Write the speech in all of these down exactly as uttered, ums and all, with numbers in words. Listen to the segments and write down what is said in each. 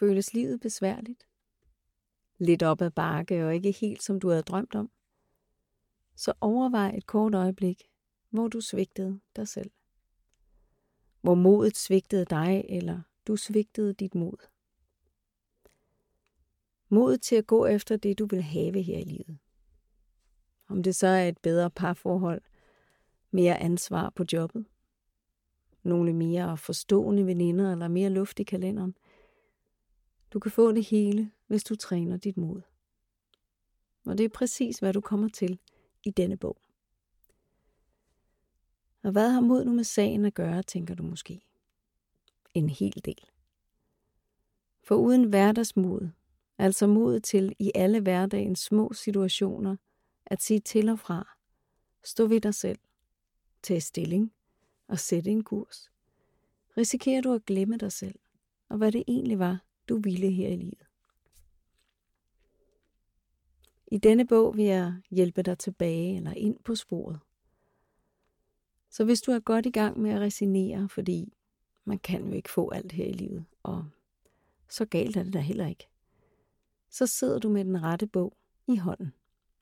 Føles livet besværligt? Lidt op ad bakke og ikke helt som du havde drømt om? Så overvej et kort øjeblik, hvor du svigtede dig selv. Hvor modet svigtede dig, eller du svigtede dit mod. Modet til at gå efter det, du vil have her i livet. Om det så er et bedre parforhold, mere ansvar på jobbet, nogle mere forstående veninder eller mere luft i kalenderen. Du kan få det hele, hvis du træner dit mod. Og det er præcis, hvad du kommer til i denne bog. Og hvad har mod nu med sagen at gøre, tænker du måske? En hel del. For uden hverdagsmod, altså mod til i alle hverdagens små situationer, at sige til og fra, stå ved dig selv, tage stilling og sætte en kurs, risikerer du at glemme dig selv, og hvad det egentlig var, du ville her i livet. I denne bog vil jeg hjælpe dig tilbage eller ind på sporet. Så hvis du er godt i gang med at resignere, fordi man kan jo ikke få alt her i livet, og så galt er det da heller ikke, så sidder du med den rette bog i hånden.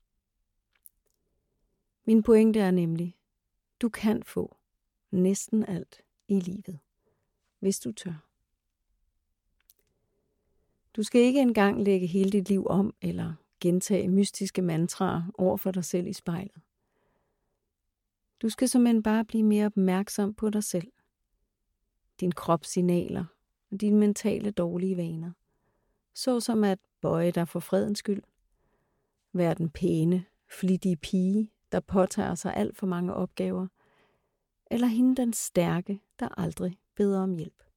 Min pointe er nemlig, du kan få næsten alt i livet, hvis du tør. Du skal ikke engang lægge hele dit liv om, eller gentage mystiske mantraer over for dig selv i spejlet. Du skal simpelthen bare blive mere opmærksom på dig selv, dine kropssignaler og dine mentale dårlige vaner. Såsom at bøje dig for fredens skyld, være den pæne, flittige pige, der påtager sig alt for mange opgaver, eller hende den stærke, der aldrig beder om hjælp.